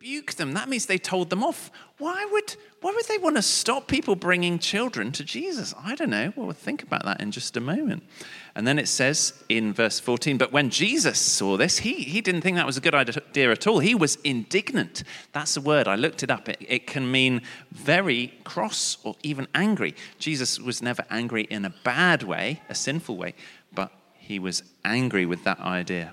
rebuke them. That means they told them off. Why would they want to stop people bringing children to Jesus? I don't know. Well, we'll think about that in just a moment. And then it says in verse 14, but when Jesus saw this, he didn't think that was a good idea at all. He was indignant. That's a word. I looked it up. It can mean very cross or even angry. Jesus was never angry in a bad way, a sinful way, but he was angry with that idea.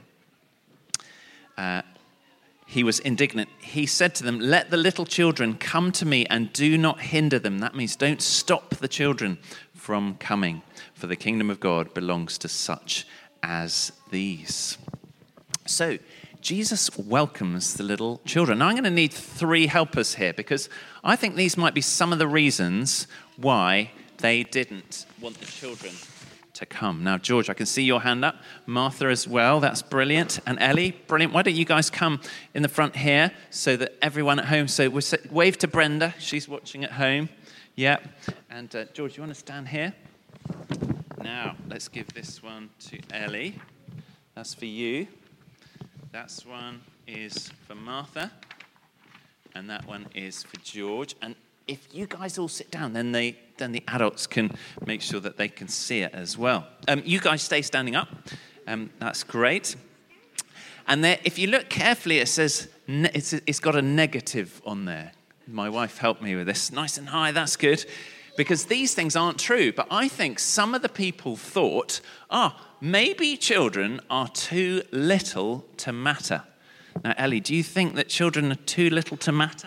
He was indignant. He said to them, let the little children come to me and do not hinder them. That means don't stop the children from coming, for the kingdom of God belongs to such as these. So Jesus welcomes the little children. Now I'm going to need 3 helpers here because I think these might be some of the reasons why they didn't want the children to come. Now, George, I can see your hand up. Martha as well. That's brilliant. And Ellie, brilliant. Why don't you guys come in the front here so that everyone at home, so we'll wave to Brenda. She's watching at home. Yeah. And George, you want to stand here? Now, let's give this one to Ellie. That's for you. That one is for Martha. And that one is for George. And if you guys all sit down, then the adults can make sure that they can see it as well. You guys stay standing up. That's great. And there, if you look carefully, it says it's got a negative on there. My wife helped me with this. Nice and high, that's good. Because these things aren't true. But I think some of the people thought, maybe children are too little to matter. Now, Ellie, do you think that children are too little to matter?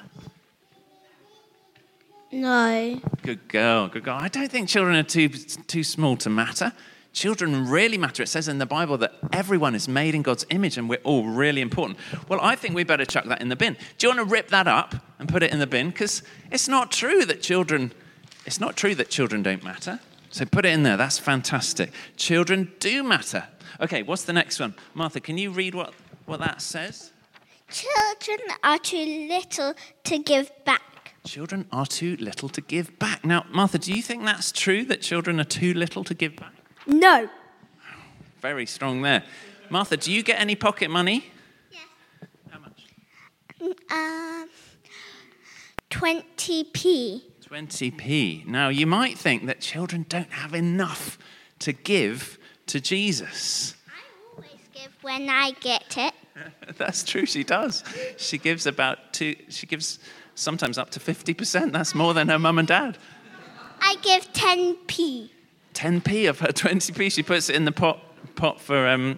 No. Good girl, good girl. I don't think children are too small to matter. Children really matter. It says in the Bible that everyone is made in God's image and we're all really important. Well, I think we better chuck that in the bin. Do you want to rip that up and put it in the bin? Because it's not true that children don't matter. So put it in there. That's fantastic. Children do matter. Okay, what's the next one? Martha, can you read what that says? Children are too little to give back. Children are too little to give back. Now, Martha, do you think that's true, that children are too little to give back? No. Very strong there. Martha, do you get any pocket money? Yes. How much? 20p. 20p. Now, you might think that children don't have enough to give to Jesus. I always give when I get it. That's true, she does. She gives sometimes up to 50%. That's more than her mum and dad. I give 10p. 10p of her 20p. She puts it in the pot for,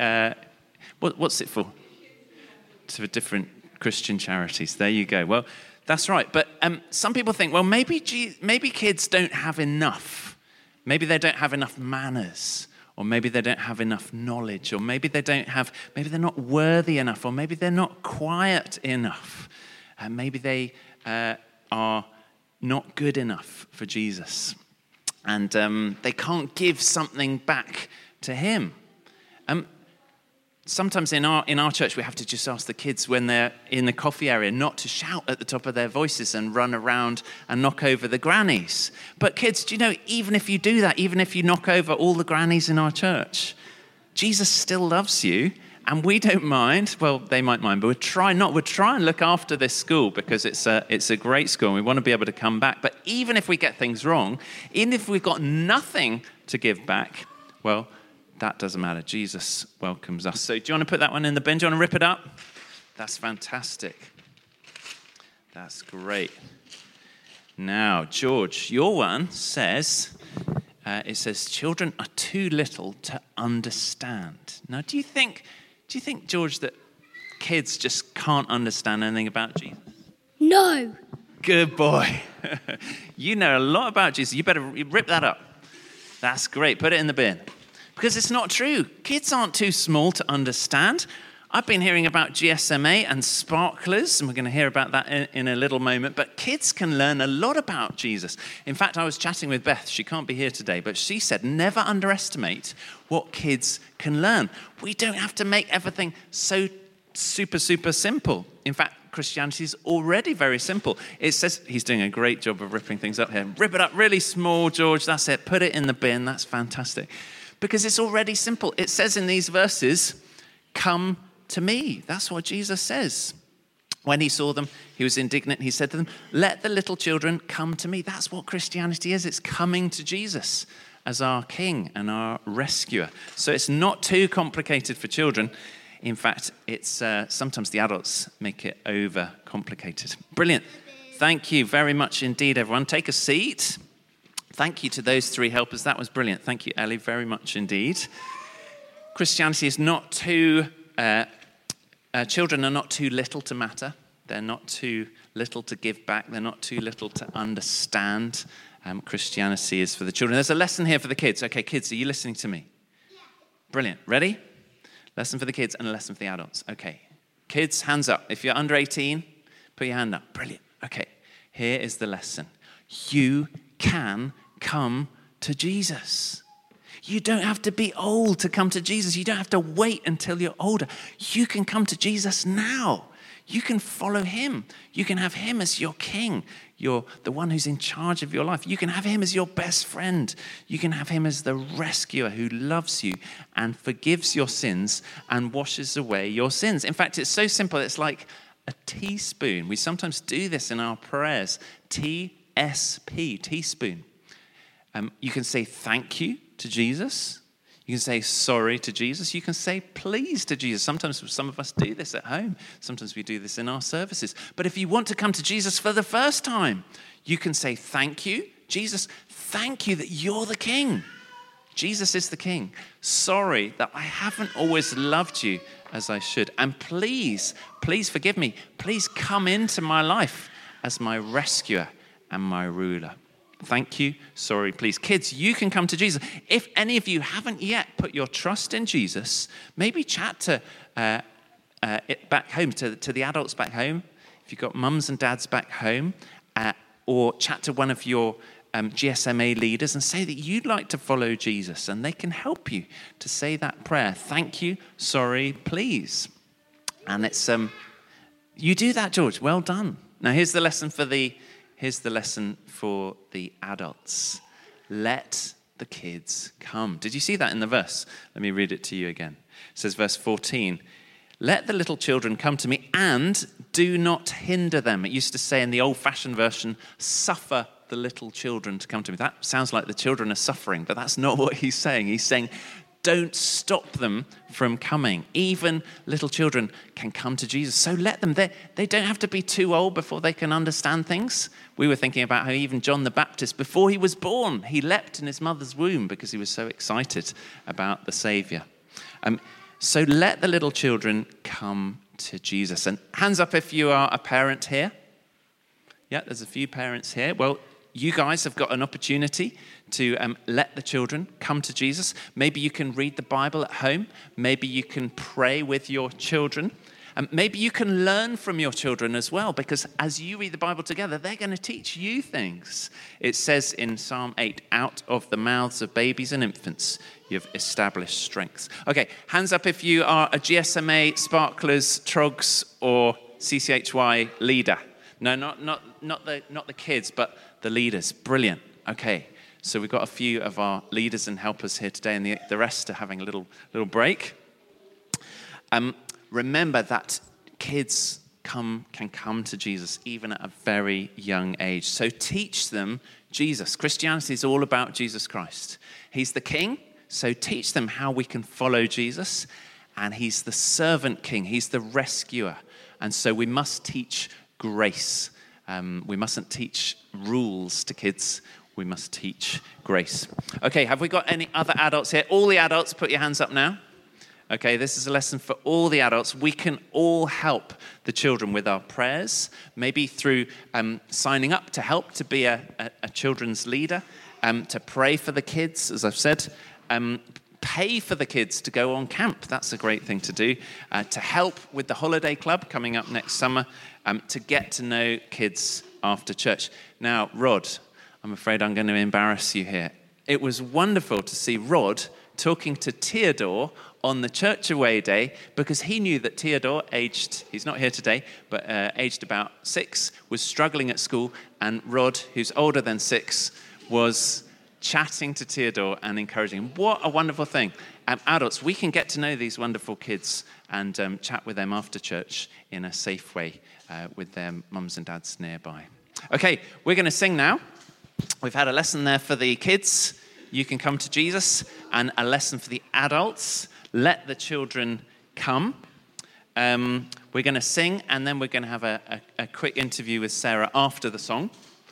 what's it for? For different Christian charities. There you go. Well, that's right. But some people think, well, maybe kids don't have enough. Maybe they don't have enough manners. Or maybe they don't have enough knowledge. Or maybe they're not worthy enough. Or maybe they're not quiet enough. Maybe they are not good enough for Jesus. And they can't give something back to him. Sometimes in our church, we have to just ask the kids when they're in the coffee area not to shout at the top of their voices and run around and knock over the grannies. But kids, do you know, even if you do that, even if you knock over all the grannies in our church, Jesus still loves you. And we don't mind. Well, they might mind, but we'll try and look after this school because it's a great school and we want to be able to come back. But even if we get things wrong, even if we've got nothing to give back, well, that doesn't matter. Jesus welcomes us. So do you want to put that one in the bin? Do you want to rip it up? That's fantastic. That's great. Now, George, your one says, it says, children are too little to understand. Now, do you think, George, that kids just can't understand anything about Jesus? No. Good boy. You know a lot about Jesus. You better rip that up. That's great. Put it in the bin. Because it's not true. Kids aren't too small to understand. I've been hearing about GSMA and sparklers, and we're going to hear about that in a little moment. But kids can learn a lot about Jesus. In fact, I was chatting with Beth. She can't be here today, but she said never underestimate what kids can learn. We don't have to make everything so super, super simple. In fact, Christianity is already very simple. It says, he's doing a great job of ripping things up here. Rip it up really small, George. That's it. Put it in the bin. That's fantastic. Because it's already simple. It says in these verses, come to me. That's what Jesus says. When he saw them, he was indignant. He said to them, let the little children come to me. That's what Christianity is. It's coming to Jesus as our king and our rescuer. So it's not too complicated for children. In fact, it's sometimes the adults make it over complicated. Brilliant. Thank you very much indeed, everyone. Take a seat. Thank you to those three helpers. That was brilliant. Thank you, Ellie, very much indeed. Christianity is not too... children are not too little to matter. They're not too little to give back. They're not too little to understand. Christianity is for the children. There's a lesson here for the kids. Okay, kids, are you listening to me? Yeah. Brilliant. Ready? Lesson for the kids and a lesson for the adults. Okay. Kids, hands up. If you're under 18, put your hand up. Brilliant. Okay. Here is the lesson. You can come to Jesus. You don't have to be old to come to Jesus. You don't have to wait until you're older. You can come to Jesus now. You can follow him. You can have him as your king. You're the one who's in charge of your life. You can have him as your best friend. You can have him as the rescuer who loves you and forgives your sins and washes away your sins. In fact, it's so simple. It's like a teaspoon. We sometimes do this in our prayers. TSP, teaspoon. You can say thank you to Jesus. You can say sorry to Jesus. You can say please to Jesus. Sometimes some of us do this at home. Sometimes we do this in our services. But if you want to come to Jesus for the first time, you can say thank you. Jesus, thank you that you're the king. Jesus is the king. Sorry that I haven't always loved you as I should. And please forgive me. Please come into my life as my rescuer and my ruler. Thank you, sorry, please. Kids, you can come to Jesus. If any of you haven't yet put your trust in Jesus, maybe chat to it back home, to the adults back home, if you've got mums and dads back home, or chat to one of your GSMA leaders and say that you'd like to follow Jesus, and they can help you to say that prayer. Thank you, sorry, please. And it's you do that, George. Well done. Now here's the lesson for the adults. Let the kids come. Did you see that in the verse? Let me read it to you again. It says, verse 14, let the little children come to me and do not hinder them. It used to say in the old-fashioned version, suffer the little children to come to me. That sounds like the children are suffering, but that's not what he's saying. He's saying, don't stop them from coming. Even little children can come to Jesus. So let them. They don't have to be too old before they can understand things. We were thinking about how even John the Baptist, before he was born, he leapt in his mother's womb because he was so excited about the Savior. So let the little children come to Jesus. And hands up if you are a parent here. Yeah, there's a few parents here. Well, you guys have got an opportunity to let the children come to Jesus. Maybe you can read the Bible at home. Maybe you can pray with your children. Maybe you can learn from your children as well, because as you read the Bible together, they're going to teach you things. It says in Psalm 8, out of the mouths of babies and infants, you've established strength. Okay, hands up if you are a GSMA, Sparklers, Trogs, or CCHY leader. No, not the kids, but the leaders. Brilliant. Okay, so we've got a few of our leaders and helpers here today, and the rest are having a little break. Remember that kids can come to Jesus even at a very young age. So teach them Jesus. Christianity is all about Jesus Christ. He's the king, so teach them how we can follow Jesus. And he's the servant king. He's the rescuer. And so we must teach grace. We mustn't teach rules to kids. We must teach grace. Okay, have we got any other adults here? All the adults, put your hands up now. Okay, this is a lesson for all the adults. We can all help the children with our prayers, maybe through signing up to help to be a children's leader, to pray for the kids, as I've said, pay for the kids to go on camp. That's a great thing to do. To help with the holiday club coming up next summer, to get to know kids after church. Now, Rod, I'm afraid I'm going to embarrass you here. It was wonderful to see Rod talking to Theodore on the church away day, because he knew that Theodore, he's not here today, but aged about 6, was struggling at school, and Rod, who's older than 6, was chatting to Theodore and encouraging him. What a wonderful thing. Adults, we can get to know these wonderful kids and chat with them after church in a safe way with their mums and dads nearby. Okay, we're going to sing now. We've had a lesson there for the kids. You can come to Jesus, and a lesson for the adults. Let the children come. We're going to sing, and then we're going to have a quick interview with Sarah after the song.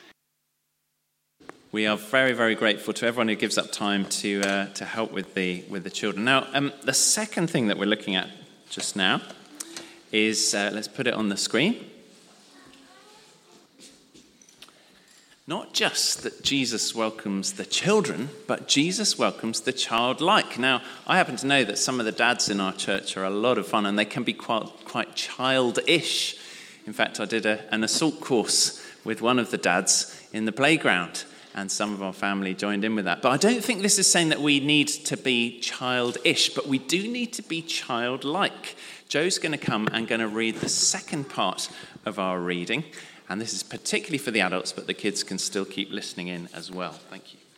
We are very, very grateful to everyone who gives up time to help with the children. Now, the second thing that we're looking at just now is, let's put it on the screen. Not just that Jesus welcomes the children, but Jesus welcomes the childlike. Now, I happen to know that some of the dads in our church are a lot of fun, and they can be quite childish. In fact, I did an assault course with one of the dads in the playground, and some of our family joined in with that. But I don't think this is saying that we need to be childish, but we do need to be childlike. Joe's going to come and going to read the second part of our reading. And this is particularly for the adults, but the kids can still keep listening in as well. Thank you.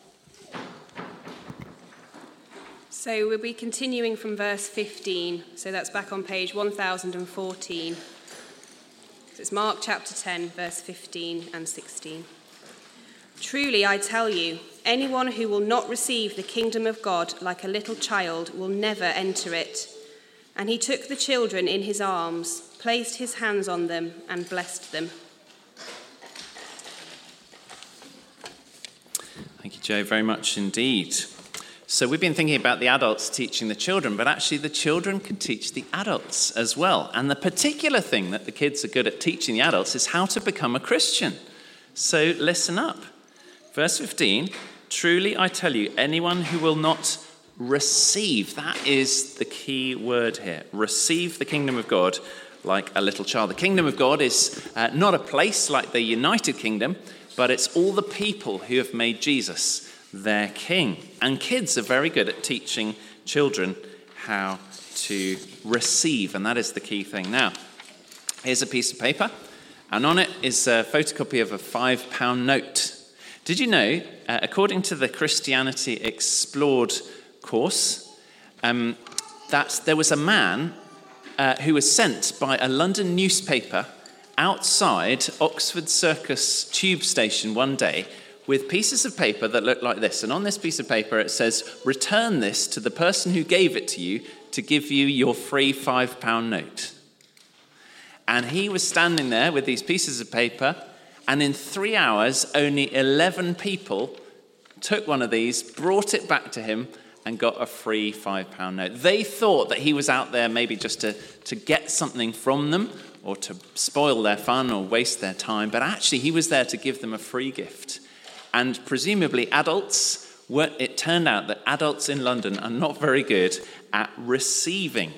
So we'll be continuing from verse 15. So that's back on page 1014. So it's Mark chapter 10, verse 15 and 16. Truly, I tell you, anyone who will not receive the kingdom of God like a little child will never enter it. And he took the children in his arms, placed his hands on them, and blessed them. Thank you, Joe, very much indeed. So we've been thinking about the adults teaching the children, but actually the children can teach the adults as well. And the particular thing that the kids are good at teaching the adults is how to become a Christian. So listen up. Verse 15, truly I tell you, anyone who will not receive, that is the key word here, receive the kingdom of God like a little child. The kingdom of God is not a place like the United Kingdom, but it's all the people who have made Jesus their king. And kids are very good at teaching children how to receive, and that is the key thing. Now, here's a piece of paper, and on it is a photocopy of a £5 note. Did you know, according to the Christianity Explored course, that there was a man who was sent by a London newspaper outside Oxford Circus tube station one day with pieces of paper that looked like this. And on this piece of paper it says, return this to the person who gave it to you to give you your free £5 note. And he was standing there with these pieces of paper, and in 3 hours only 11 people took one of these, brought it back to him, and got a free £5 note. They thought that he was out there maybe just to get something from them or to spoil their fun or waste their time, but actually he was there to give them a free gift. And presumably it turned out that adults in London are not very good at receiving.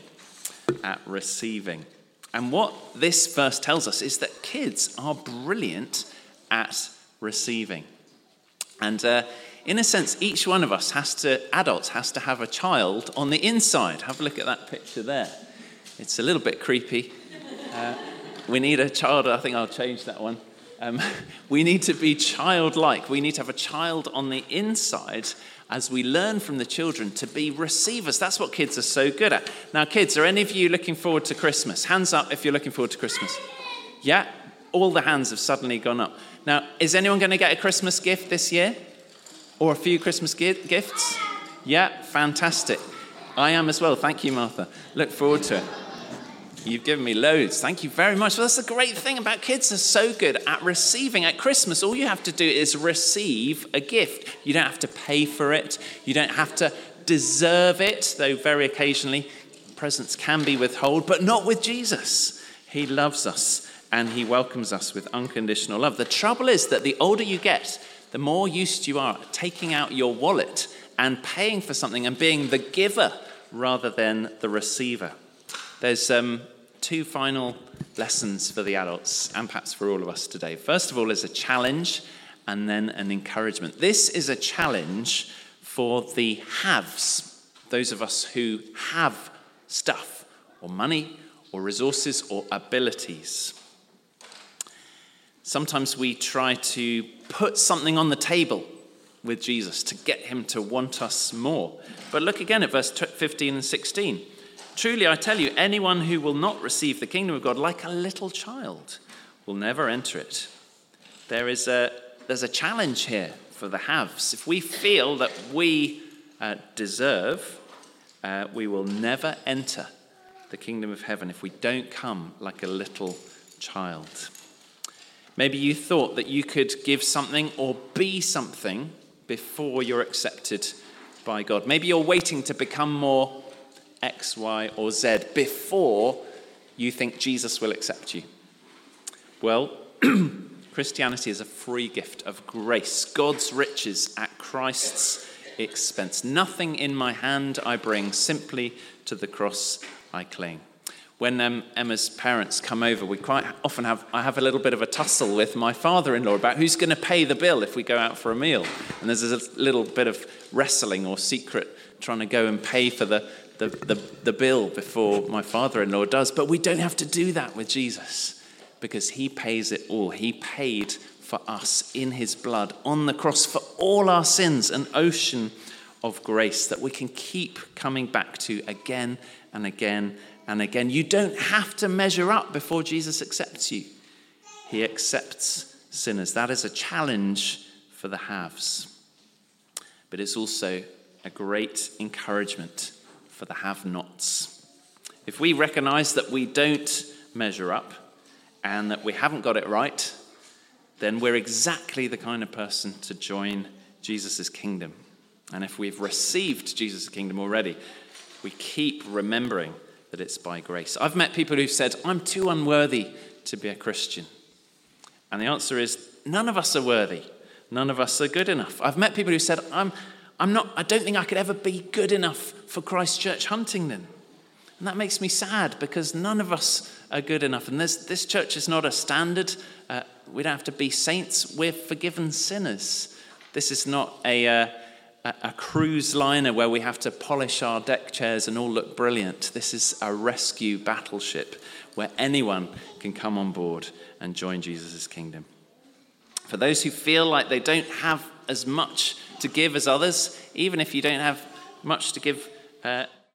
And what this verse tells us is that kids are brilliant at receiving. And in a sense, each one of us adults has to have a child on the inside. Have a look at that picture there. It's a little bit creepy. We need a child. I think I'll change that one. We need to be childlike. We need to have a child on the inside as we learn from the children to be receivers. That's what kids are so good at. Now, kids, are any of you looking forward to Christmas? Hands up if you're looking forward to Christmas. Yeah? All the hands have suddenly gone up. Now, is anyone going to get a Christmas gift this year? Or a few Christmas gifts? Yeah, fantastic. I am as well. Thank you, Martha. Look forward to it. You've given me loads. Thank you very much. Well, that's the great thing about kids. They're so good at receiving. At Christmas, all you have to do is receive a gift. You don't have to pay for it. You don't have to deserve it, though very occasionally presents can be withheld, but not with Jesus. He loves us and he welcomes us with unconditional love. The trouble is that the older you get, the more used you are at taking out your wallet and paying for something and being the giver rather than the receiver. There's two final lessons for the adults and perhaps for all of us today. First of all is a challenge and then an encouragement. This is a challenge for the haves, those of us who have stuff or money or resources or abilities. Sometimes we try to put something on the table with Jesus to get him to want us more. But look again at verse 15 and 16. Truly, I tell you, anyone who will not receive the kingdom of God like a little child will never enter it. There's a challenge here for the haves. If we feel that we deserve, we will never enter the kingdom of heaven if we don't come like a little child. Maybe you thought that you could give something or be something before you're accepted by God. Maybe you're waiting to become more X, Y, or Z before you think Jesus will accept you. Well, Christianity is a free gift of grace, God's riches at Christ's expense. Nothing in my hand I bring, simply to the cross I cling. When Emma's parents come over, we quite often I have a little bit of a tussle with my father-in-law about who's going to pay the bill if we go out for a meal. And there's a little bit of wrestling or secret trying to go and pay for the bill before my father-in-law does. But we don't have to do that with Jesus because he pays it all. He paid for us in his blood on the cross for all our sins, an ocean of grace that we can keep coming back to again and again and again. You don't have to measure up before Jesus accepts you. He accepts sinners. That is a challenge for the haves. But it's also a great encouragement for the have-nots. If we recognize that we don't measure up and that we haven't got it right, then we're exactly the kind of person to join Jesus' kingdom. And if we've received Jesus' kingdom already, we keep remembering that it's by grace. I've met people who've said, I'm too unworthy to be a Christian. And the answer is, none of us are worthy. None of us are good enough. I've met people who said, I don't think I could ever be good enough for Christ Church Huntingdon. And that makes me sad because none of us are good enough. And this church is not a standard. We don't have to be saints. We're forgiven sinners. This is not a cruise liner where we have to polish our deck chairs and all look brilliant. This is a rescue battleship where anyone can come on board and join Jesus' kingdom. For those who feel like they don't have as much to give as others, even if you don't have much to give